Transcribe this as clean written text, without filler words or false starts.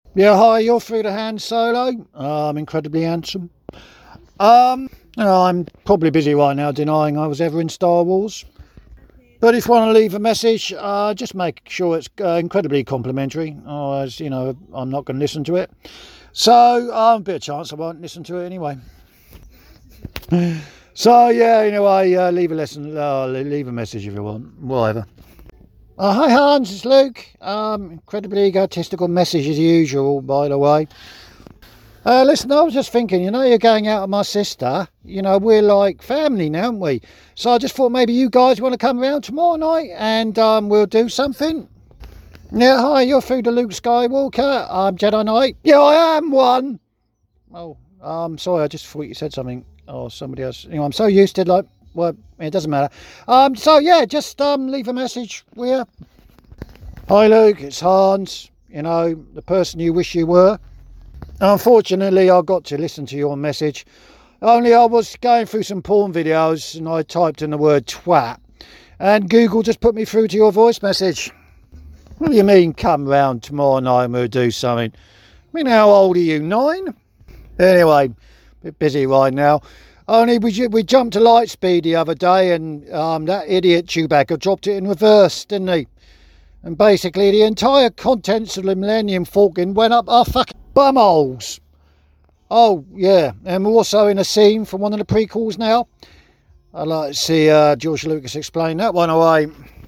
Yeah, hi, you're through to Han Solo. I'm incredibly handsome. I'm probably busy right now denying I was ever in Star Wars. But if you want to leave a message, just make sure it's incredibly complimentary. Otherwise, I'm not going to listen to it. So, a bit of chance I won't listen to it anyway. So, yeah, anyway, leave a message if you want. Whatever. Hi Hans, it's Luke. Incredibly egotistical message as usual, by the way. Listen, I was just thinking, you're going out with my sister. We're like family now, aren't we? So I just thought maybe you guys want to come around tomorrow night and we'll do something. Yeah, hi, you're through to Luke Skywalker. I'm Jedi Knight. Yeah, I am one. Oh, sorry, I just thought you said something. Or somebody else. I'm so used to well, it doesn't matter. So yeah, just leave a message. We're Hi Luke, it's Hans. The person you wish you were. Unfortunately, I got to listen to your message. Only I was going through some porn videos and I typed in the word twat. And Google just put me through to your voice message. What do you mean, come round tomorrow night and we'll do something? How old are you, 9? Anyway, a bit busy right now. Only we jumped to light speed the other day and that idiot Chewbacca dropped it in reverse, didn't he? And basically the entire contents of the Millennium Falcon went up our fucking bumholes. Oh, yeah, and we're also in a scene from one of the prequels now. I'd like to see George Lucas explain that one away.